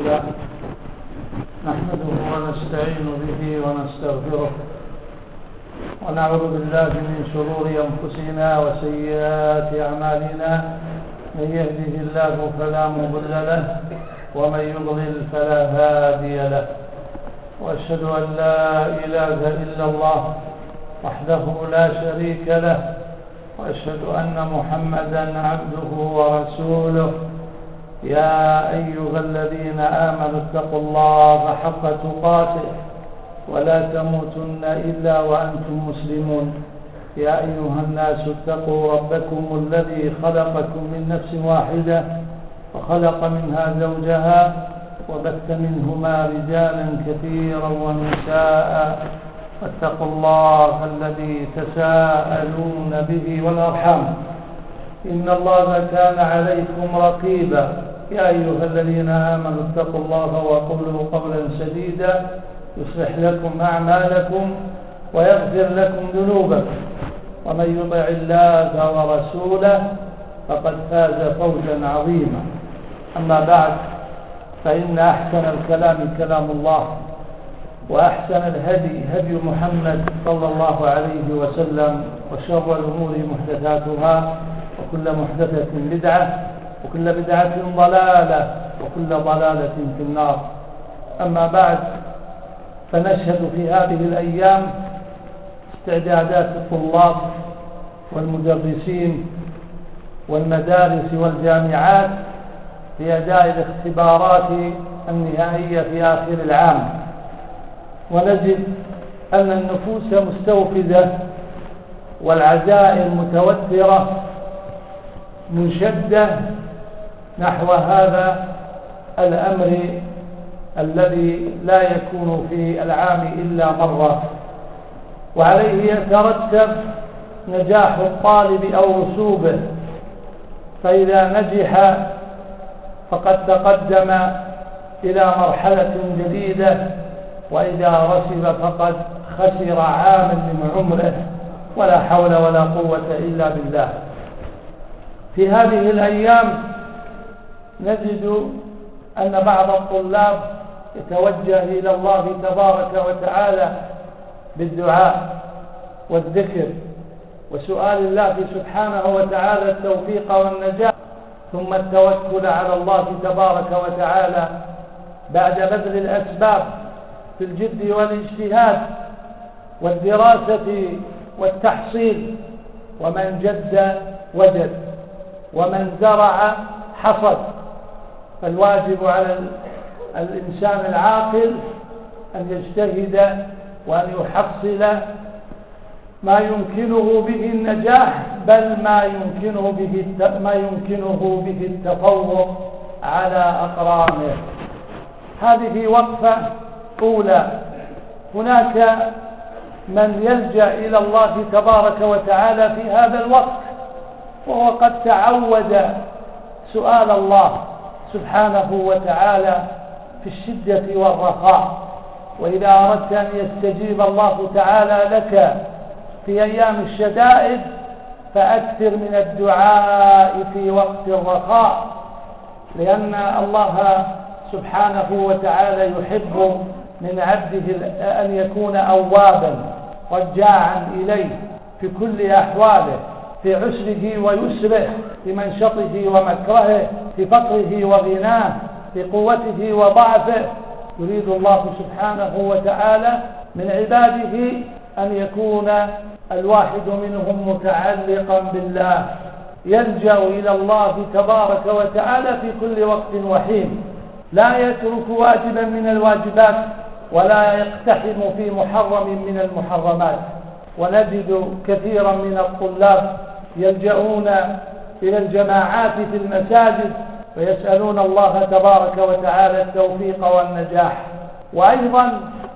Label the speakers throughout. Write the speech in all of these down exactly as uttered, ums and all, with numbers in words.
Speaker 1: لله نحمده ونستعين به ونستغفره ونعوذ بالله من شرور أنفسنا وسيئات أعمالنا. من يهده الله فلا مضل له ومن يضلل فلا هادي له، وأشهد أن لا إله إلا الله وحده لا شريك له، وأشهد أن محمدا عبده ورسوله. يا أيها الذين آمنوا اتقوا الله حق تقاته ولا تموتن إلا وأنتم مسلمون. يا أيها الناس اتقوا ربكم الذي خلقكم من نفس واحدة وخلق منها زوجها وبث منهما رجالا كثيرا ونساء، واتقوا الله الذي تساءلون به والأرحام إن الله كان عليكم رقيبا. يا أيها الذين آمنوا اتقوا الله وقولوا قولا سديدا يصلح لكم أعمالكم ويغفر لكم ذنوبكم، ومن يطع الله ورسوله فقد فاز فوزا عظيما. أما بعد، فإن أحسن الكلام كلام الله، وأحسن الهدي هدي محمد صلى الله عليه وسلم، وشر الأمور محدثاتها، وكل محدثة بدعة، وكل بدعة ضلالة، وكل ضلالة في النار. أما بعد، فنشهد في هذه الأيام استعدادات الطلاب والمدرسين والمدارس والجامعات لأداء الاختبارات النهائية في آخر العام، ونجد أن النفوس مستوفزة والعزائم متوترة منشدة نحو هذا الأمر الذي لا يكون في العام إلا مرة، وعليه يترتب نجاح الطالب أو رسوبه. فإذا نجح فقد تقدم إلى مرحلة جديدة، وإذا رسب فقد خسر عاما من عمره، ولا حول ولا قوة إلا بالله. في هذه الأيام نجد أن بعض الطلاب يتوجه إلى الله تبارك وتعالى بالدعاء والذكر وسؤال الله سبحانه وتعالى التوفيق والنجاة، ثم التوكل على الله تبارك وتعالى بعد بذل الأسباب في الجد والاجتهاد والدراسة والتحصيل. ومن جد وجد، ومن زرع حصد. فالواجب على الإنسان العاقل أن يجتهد وأن يحصل ما يمكنه به النجاح، بل ما يمكنه به ما يمكنه به التفوق على أقرانه. هذه وقفة أولى. هناك من يلجأ إلى الله تبارك وتعالى في هذا الوقت، وهو قد تعود سؤال الله سبحانه وتعالى في الشدة والرخاء. وإذا أردت أن يستجيب الله تعالى لك في أيام الشدائد فأكثر من الدعاء في وقت الرخاء، لأن الله سبحانه وتعالى يحب من عبده أن يكون أوابا رجاعا إليه في كل أحواله، في عسره ويسره، في منشطه ومكرهه، في فقره وغناه، في قوته وضعفه. يريد الله سبحانه وتعالى من عباده أن يكون الواحد منهم متعلقا بالله، يلجأ إلى الله تبارك وتعالى في كل وقت وحين، لا يترك واجبا من الواجبات ولا يقتحم في محرم من المحرمات. ونجد كثيرا من الطلاب يلجؤون إلى الجماعات في المساجد ويسألون الله تبارك وتعالى التوفيق والنجاح. وأيضا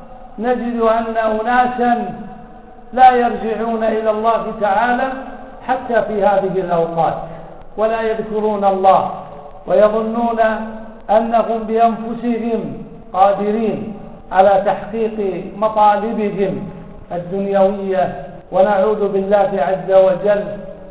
Speaker 1: نجد أن أناسا لا يرجعون إلى الله تعالى حتى في هذه الأوقات، ولا يذكرون الله، ويظنون أنهم بأنفسهم قادرين على تحقيق مطالبهم الدنيوية. ونعوذ بالله عز وجل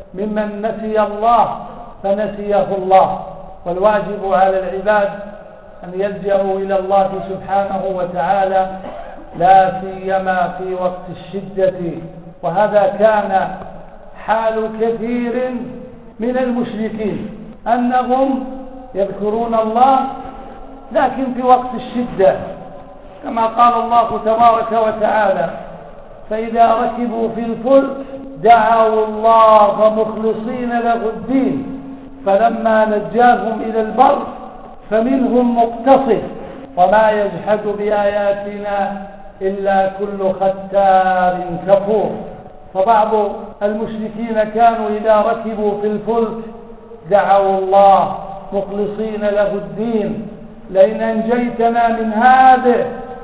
Speaker 1: ممن نسي الله فنسيه الله. والواجب على العباد أن يلجأوا إلى الله سبحانه وتعالى، لا سيما في وقت الشدة. وهذا كان حال كثير من المشركين، أنهم يذكرون الله لكن في وقت الشدة، كما قال الله تبارك وتعالى: فإذا ركبوا في الفلك دعوا الله مخلصين له الدين فلما نجاهم إلى البر فمنهم مقتصد وما يجحد بآياتنا إلا كل ختار كفور. فبعض المشركين كانوا إذا ركبوا في الفلك دعوا الله مخلصين له الدين: لئن أنجيتنا من هذه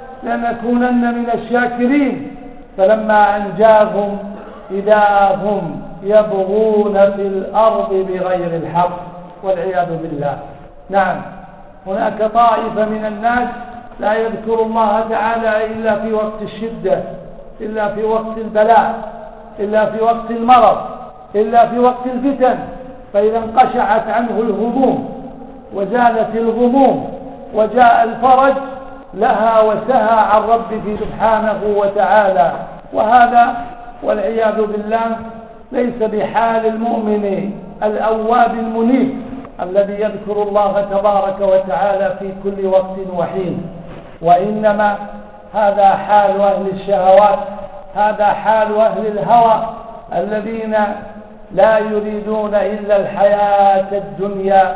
Speaker 1: لنكونن من الشاكرين. فلما أنجاهم إذا هم يبغون في الأرض بغير الحق، والعياذ بالله. نعم، هناك طائفة من الناس لا يذكر الله تعالى إلا في وقت الشدة، إلا في وقت البلاء، إلا في وقت المرض، إلا في وقت الفتن. فإذا انقشعت عنه الهموم وزالت الغموم وجاء الفرج لها وسهى عن ربه سبحانه وتعالى. وهذا والعياذ بالله ليس بحال المؤمن الأواب المنيب الذي يذكر الله تبارك وتعالى في كل وقت وحين، وإنما هذا حال أهل الشهوات، هذا حال أهل الهوى الذين لا يريدون إلا الحياة الدنيا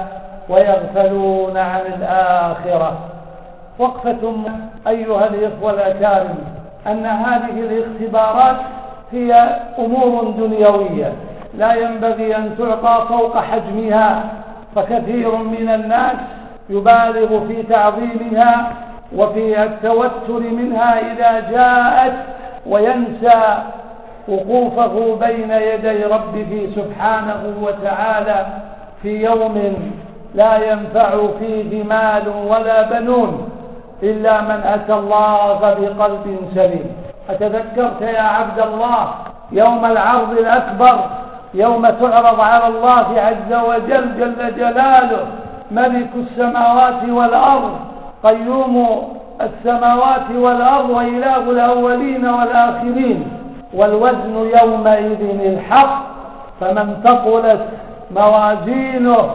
Speaker 1: ويغفلون عن الآخرة. وقفة أيها الإخوة الأكارم، أن هذه الاختبارات هي أمور دنيوية لا ينبغي أن تعطى فوق حجمها، فكثير من الناس يبالغ في تعظيمها وفي التوتر منها إذا جاءت، وينسى وقوفه بين يدي ربه سبحانه وتعالى في يوم لا ينفع فيه مال ولا بنون إلا من أتى الله بقلب سليم. أتذكرت يا عبد الله يوم العرض الأكبر، يوم تعرض على الله عز وجل جل جلاله ملك السماوات والأرض، قيوم السماوات والأرض، وإله الأولين والآخرين، والوزن يومئذ الحق، فمن ثقلت موازينه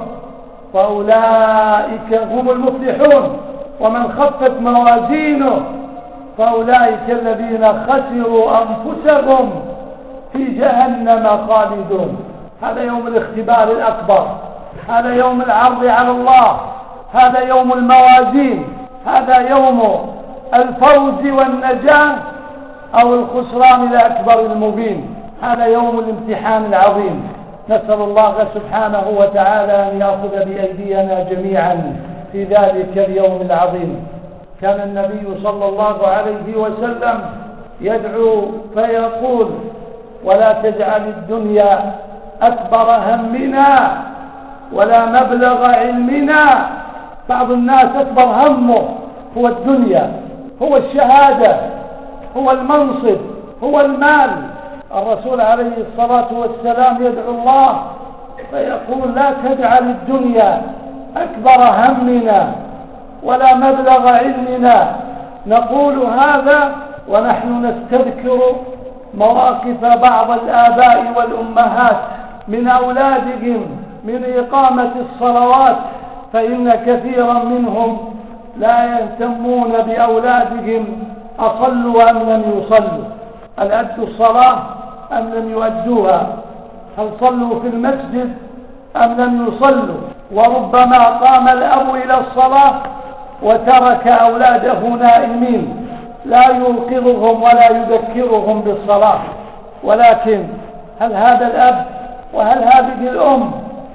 Speaker 1: فأولئك هم المفلحون، ومن خفت موازينه فأولئك الذين خسروا أنفسهم في جهنم خالدون. هذا يوم الاختبار الأكبر، هذا يوم العرض على الله، هذا يوم الموازين، هذا يوم الفوز والنجاة أو الخسران الأكبر المبين، هذا يوم الامتحان العظيم. نسأل الله سبحانه وتعالى أن يأخذ بأيدينا جميعا في ذلك اليوم العظيم. كان النبي صلى الله عليه وسلم يدعو فيقول: ولا تجعل الدنيا أكبر همنا ولا مبلغ علمنا. بعض الناس أكبر همه هو الدنيا، هو الشهادة، هو المنصب، هو المال. الرسول عليه الصلاة والسلام يدعو الله فيقول: لا تجعل الدنيا أكبر همنا ولا مبلغ علمنا. نقول هذا ونحن نستذكر مواقف بعض الآباء والأمهات من أولادهم من إقامة الصلوات، فإن كثيرا منهم لا يهتمون بأولادهم أصلوا أم لم يصلوا، هل أدوا الصلاة أم لم يؤدوها، هل صلوا في المسجد أم لم يصلوا. وربما قام الأب إلى الصلاة وترك أولاده نائمين لا يوقظهم ولا يذكرهم بالصلاة. ولكن هل هذا الأب وهل هذه الأم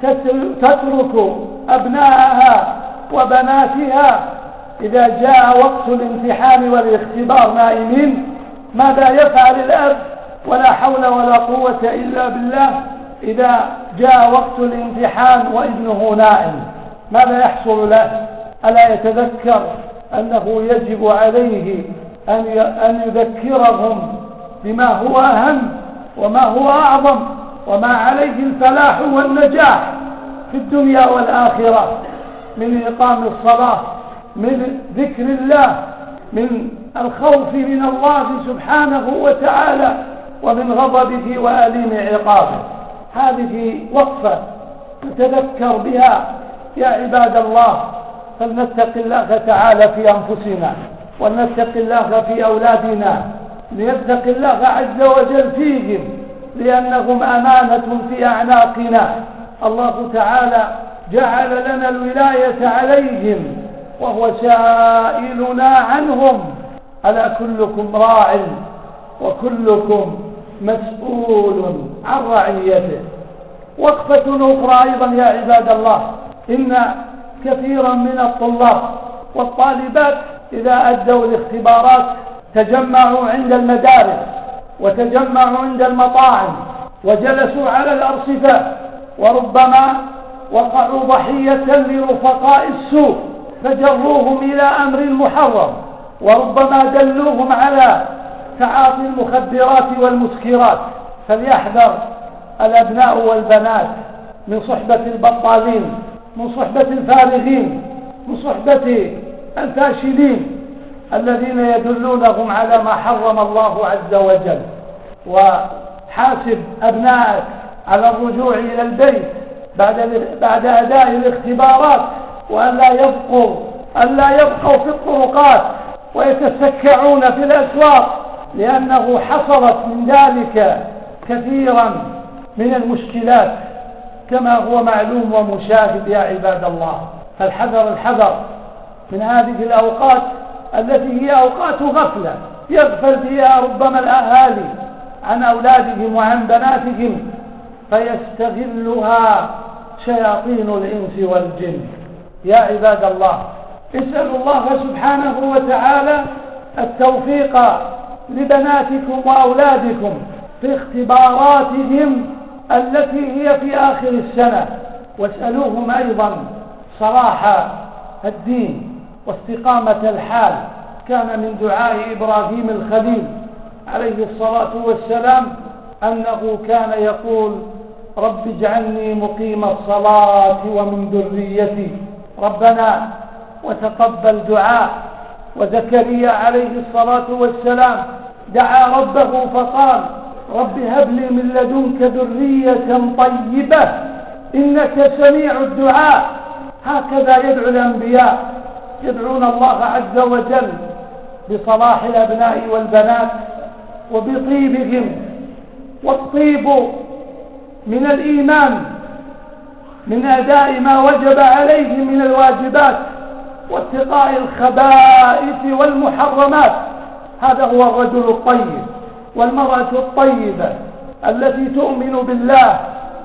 Speaker 1: تترك أبنائها وبناتها إذا جاء وقت الامتحان والاختبار نائمين؟ ماذا يفعل الأب؟ ولا حول ولا قوة إلا بالله. إذا جاء وقت الامتحان وابنه نائم ماذا يحصل له؟ ألا يتذكر أنه يجب عليه أن يذكرهم بما هو أهم وما هو أعظم وما عليه الفلاح والنجاح في الدنيا والآخرة من إقام الصلاة من ذكر الله، من الخوف من الله سبحانه وتعالى، ومن غضبه وأليم عقابه. هذه وقفة نتذكر بها يا عباد الله، فلنتق الله تعالى في أنفسنا، ولنتق الله في أولادنا، ليتق الله عز وجل فيهم، لأنهم أمانة في أعناقنا. الله تعالى جعل لنا الولاية عليهم وهو سائلنا عنهم. ألا كلكم راع وكلكم مسؤول عن رعيته. وقفة أخرى أيضا يا عباد الله، إن كثيرا من الطلاب والطالبات إذا أدوا الاختبارات تجمعوا عند المدارس وتجمعوا عند المطاعم وجلسوا على الأرصفة، وربما وقعوا ضحية لرفقاء السوء فجروهم إلى أمر محرم، وربما دلوهم على تعاطي المخدرات والمسكرات. فليحذر الأبناء والبنات من صحبة البطالين، من صحبة الفارغين، من صحبة الفاشلين الذين يدلونهم على ما حرم الله عز وجل. وحاسب أبنائك على الرجوع إلى البيت بعد بعد أداء الاختبارات، وأن لا يبقوا أن لا يبقوا في الطرقات ويتسكعون في الأسواق، لأنه حصلت من ذلك كثيرا من المشكلات كما هو معلوم ومشاهد يا عباد الله. فالحذر الحذر من هذه الأوقات التي هي أوقات غفلة يغفل فيها ربما الأهالي عن أولادهم وعن بناتهم، فيستغلها شياطين الإنس والجن. يا عباد الله، اسألوا الله سبحانه وتعالى التوفيق لبناتكم وأولادكم في اختباراتهم التي هي في آخر السنة، واسألوهم أيضا صلاح الدين واستقامة الحال. كان من دعاء إبراهيم الخليل عليه الصلاة والسلام أنه كان يقول: رب اجعلني مقيم الصلاة ومن ذريتي ربنا وتقبل دعاء. وزكريا عليه الصلاة والسلام دعا ربه فقال: رب هب لي من لدنك ذرية طيبة إنك سميع الدعاء. هكذا يدعو الأنبياء، يدعون الله عز وجل بصلاح الأبناء والبنات وبطيبهم. والطيب من الإيمان، من أداء ما وجب عليه من الواجبات واتقاء الخبائث والمحرمات. هذا هو الرجل الطيب والمرأة الطيبة التي تؤمن بالله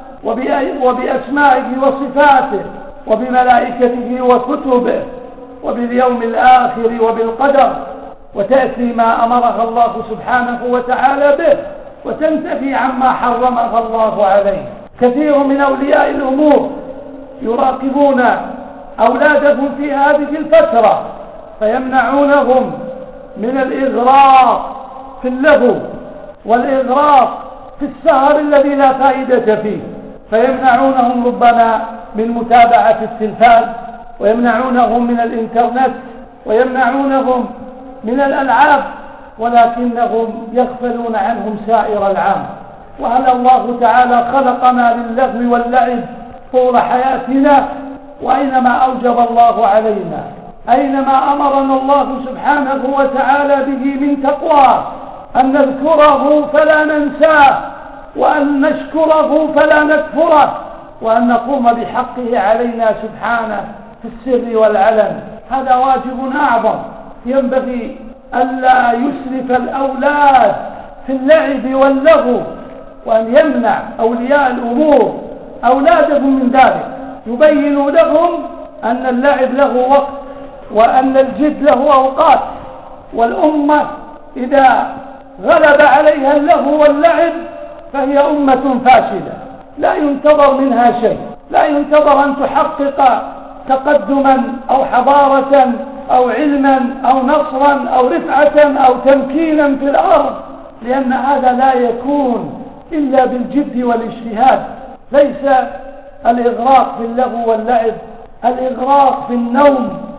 Speaker 1: وبأسمائه وصفاته وبملائكته وكتبه وباليوم الآخر وبالقدر، وتأتي ما أمرها الله سبحانه وتعالى به وتنتفي عما حرمها الله عليه. كثير من أولياء الأمور يراقبون أولادهم في هذه الفترة فيمنعونهم من الإغراق في اللهو والإغراق في السهر الذي لا فائدة فيه، فيمنعونهم ربما من متابعة التلفاز، ويمنعونهم من الإنترنت، ويمنعونهم من الألعاب، ولكنهم يغفلون عنهم سائر العام. وهل الله تعالى خلقنا للغو واللعب طول حياتنا؟ وأينما أوجب الله علينا، أينما أمرنا الله سبحانه وتعالى به من تقوى أن نذكره فلا ننساه، وأن نشكره فلا نكفره، وأن نقوم بحقه علينا سبحانه في السر والعلن. هذا واجب أعظم ينبغي ألا يسرف الأولاد في اللعب واللهو، وأن يمنع أولياء الأمور أولادهم من ذلك، يبين لهم أن اللعب له وقت وأن الجد له أوقات. والأمة إذا غلب عليها اللهو واللعب فهي أمة فاشلة، لا ينتظر منها شيء، لا ينتظر أن تحقق تقدما أو حضارة أو علما أو نصرا أو رفعة أو تمكينا في الأرض، لأن هذا لا يكون إلا بالجد والاجتهاد. ليس الإغراق في اللهو واللعب، الإغراق في النوم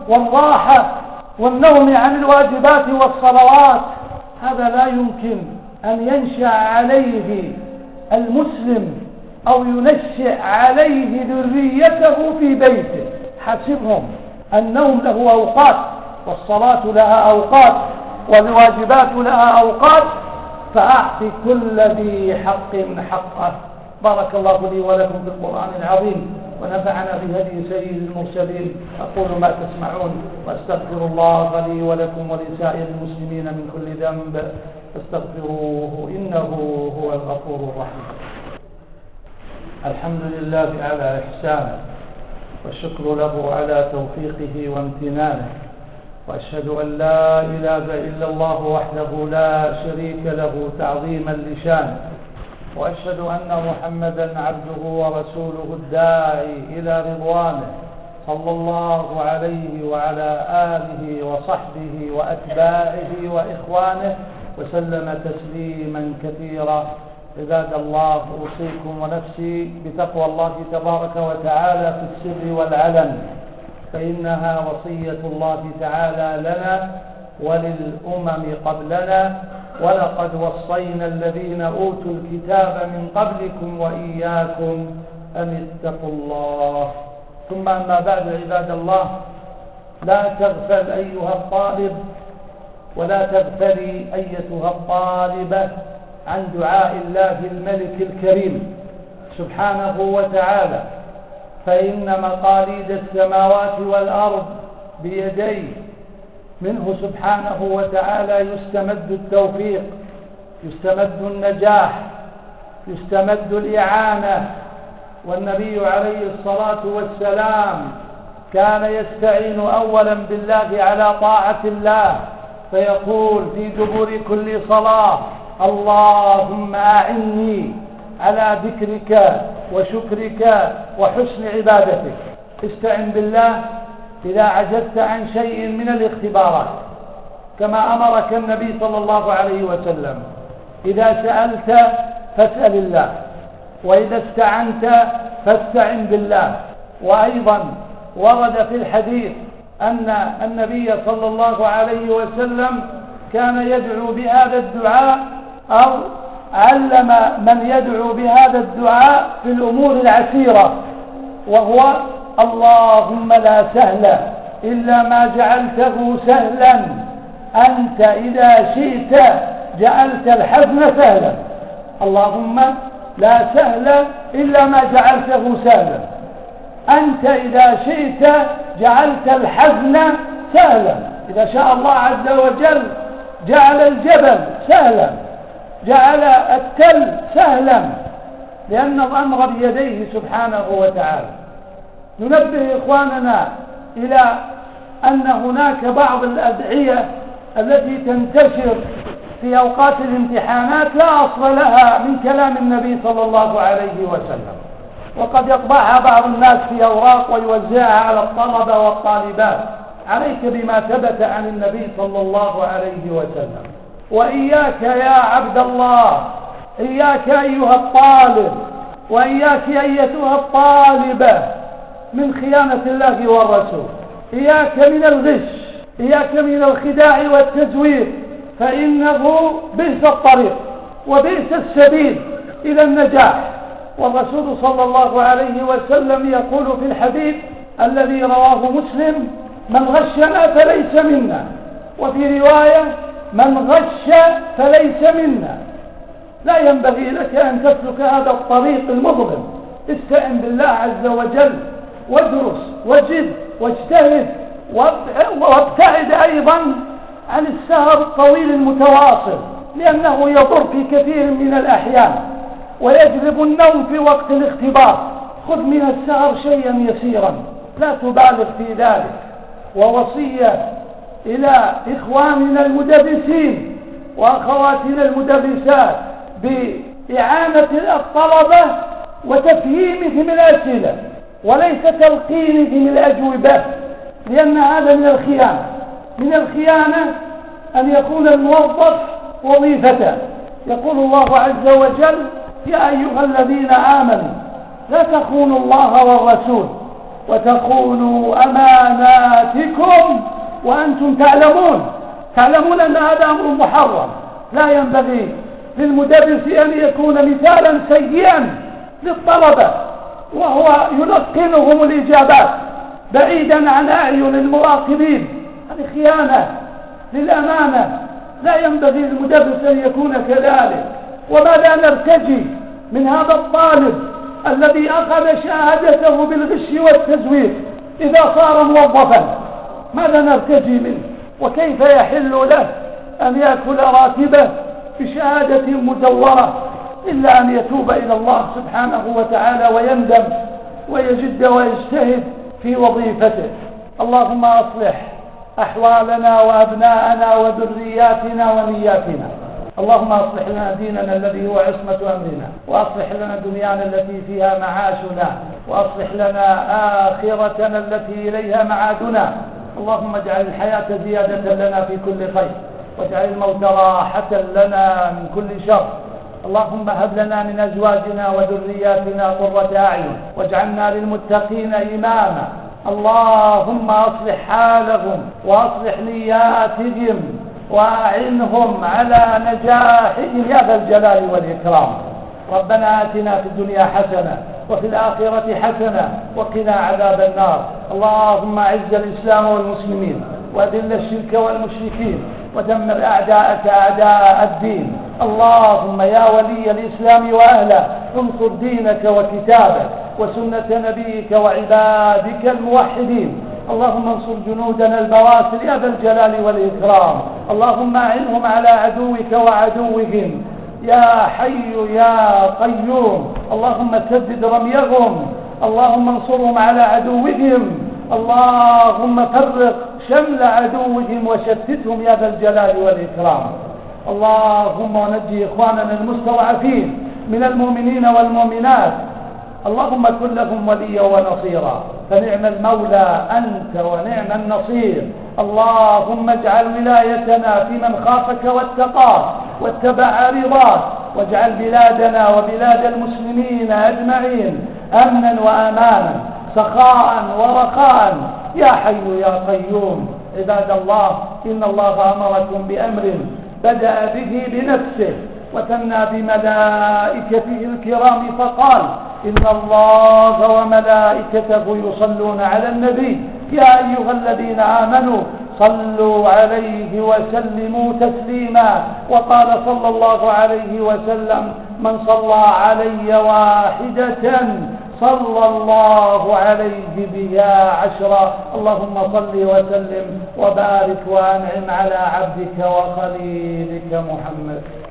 Speaker 1: والراحة والنوم عن الواجبات والصلوات. هذا لا يمكن أن ينشأ عليه المسلم أو ينشئ عليه ذريته في بيته. حسبهم، النوم له أوقات، والصلاة لها أوقات، والواجبات لها أوقات، فأعط كل ذي حق حقه. بارك الله لي ولكم في القرآن العظيم، ونفعنا بهدي سيد المرسلين. أقول ما تسمعون، وأستغفر الله لي ولكم ولسائر المسلمين من كل ذنب، فاستغفروه إنه هو الغفور الرحيم. الحمد لله على إحسانه، والشكر له على توفيقه وامتنانه، وأشهد أن لا إله إلا الله وحده لا شريك له تعظيما لشانه، وأشهد أن محمدا عبده ورسوله الداعي إلى رضوانه، صلى الله عليه وعلى آله وصحبه وأتباعه وإخوانه وسلم تسليما كثيرا. عباد الله، أوصيكم ونفسي بتقوى الله تبارك وتعالى في السر والعلن، فإنها وصية الله تعالى لنا وللأمم قبلنا، ولقد وصينا الذين أوتوا الكتاب من قبلكم وإياكم أن اتقوا الله. ثم أما بعد، عباد الله، لا تغفل أيها الطالب، ولا تغفلي أيتها الطالبة عن دعاء الله الملك الكريم سبحانه وتعالى، فإن مقاليد السماوات والأرض بيديه، منه سبحانه وتعالى يستمد التوفيق، يستمد النجاح، يستمد الإعانة. والنبي عليه الصلاة والسلام كان يستعين أولا بالله على طاعة الله، فيقول في دبر كل صلاة: اللهم أعني على ذكرك وشكرك وحسن عبادتك. استعن بالله إذا عجزت عن شيء من الاختبارات، كما أمرك النبي صلى الله عليه وسلم: إذا سألت فاسأل الله، وإذا استعنت فاستعن بالله. وأيضا ورد في الحديث أن النبي صلى الله عليه وسلم كان يدعو بهذا الدعاء، أو علم من يدعو بهذا الدعاء في الأمور العسيرة، وهو: اللهم لا سهل إلا ما جعلته سهلا، أنت إذا شئت جعلت الحزن سهلا. اللهم لا سهل إلا ما جعلته سهلا، أنت إذا شئت جعلت الحزن سهلا. إذا شاء الله عز وجل جعل الجبل سهلا، جعل التل سهلا، لأن الأمر بيديه سبحانه وتعالى. ننبه إخواننا إلى أن هناك بعض الأدعية التي تنتشر في أوقات الامتحانات لا أصل لها من كلام النبي صلى الله عليه وسلم، وقد يطبعها بعض الناس في أوراق ويوزعها على الطلبة والطالبات. عليك بما ثبت عن النبي صلى الله عليه وسلم. وإياك يا عبد الله، إياك أيها الطالب، وإياك أيتها الطالبة من خيانة الله والرسول. إياك من الغش، إياك من الخداع والتزوير، فإنه بئس الطريق وبئس السبيل إلى النجاح. والرسول صلى الله عليه وسلم يقول في الحديث الذي رواه مسلم: من غشنا فليس منا، وفي رواية: من غش فليس منا. لا ينبغي لك أن تسلك هذا الطريق المظلم. استعن بالله عز وجل، وادرس وجد واجتهد، وابتعد أيضا عن السهر الطويل المتواصل، لأنه يضر في كثير من الأحيان ويجلب النوم في وقت الاختبار. خذ من السهر شيئا يسيرا، لا تبالغ في ذلك. ووصية إلى إخواننا المدرسين وأخواتنا المدرسات بإعانة الطلبة وتفهيمهم الأسئلة وليس تلقينهم الأجوبة، لأن هذا من الخيانة. من الخيانة أن يكون الموظف وظيفته. يقول الله عز وجل: يا أيها الذين آمنوا لا تخونوا الله والرسول وتخونوا أماناتكم وأنتم تعلمون تعلمون أن هذا أمر محرم. لا ينبغي للمدرس أن يكون مثالا سيئا للطلبة وهو يلقنهم الإجابات بعيدا عن أعين المراقبين. هذه خيانة للأمانة، لا ينبغي للمدرس أن يكون كذلك. وماذا نرتجي من هذا الطالب الذي أخذ شهادته بالغش والتزوير إذا صار موظفا؟ ماذا نرتجي منه؟ وكيف يحل له أن يأكل راتبه بشهادة مزورة؟ إلا أن يتوب إلى الله سبحانه وتعالى ويندم ويجد ويجتهد في وظيفته. اللهم أصلح أحوالنا وأبناءنا وذرياتنا ونياتنا. اللهم أصلح لنا ديننا الذي هو عصمة أمرنا، وأصلح لنا دنيانا التي فيها معاشنا، وأصلح لنا آخرتنا التي إليها معادنا. اللهم اجعل الحياة زيادة لنا في كل خير، واجعل الموت راحة لنا من كل شر. اللهم هب لنا من أزواجنا وذرياتنا قرة أعين، واجعلنا للمتقين إماما. اللهم أصلح حالهم وأصلح نياتهم وأعنهم على نجاحهم يا ذا الجلال والإكرام. ربنا آتنا في الدنيا حسنة وفي الآخرة حسنة وقنا عذاب النار. اللهم أعز الإسلام والمسلمين وأذل الشرك والمشركين ودمر أعداءك أعداء الدين. اللهم يا ولي الإسلام وأهله انصر دينك وكتابك وسنة نبيك وعبادك الموحدين. اللهم انصر جنودنا البواسل يا ذا الجلال والإكرام. اللهم أعنهم على عدوك وعدوهم يا حي يا قيوم. اللهم سدد رميهم. اللهم انصرهم على عدوهم. اللهم فرق شمل عدوهم وشتتهم يا ذا الجلال والإكرام. اللهم ونجي إخواننا المستضعفين من المؤمنين والمؤمنات. اللهم كن لهم وليا ونصيرا، فنعم المولى أنت ونعم النصير. اللهم اجعل ولايتنا في من خافك واتقاك واتبع رضاك، واجعل بلادنا وبلاد المسلمين أجمعين أمنا وأمانا سخاء ورخاء يا حي يا قيوم. عباد الله، إن الله أمركم بأمر بدأ به بنفسه وثنى بملائكته الكرام فقال: إن الله وملائكته يصلون على النبي يا أيها الذين آمنوا صلوا عليه وسلموا تسليما. وقال صلى الله عليه وسلم: من صلى علي واحدة صلى الله عليه بها عشرا. اللهم صل وسلم وبارك وأنعم على عبدك وخليلك محمد.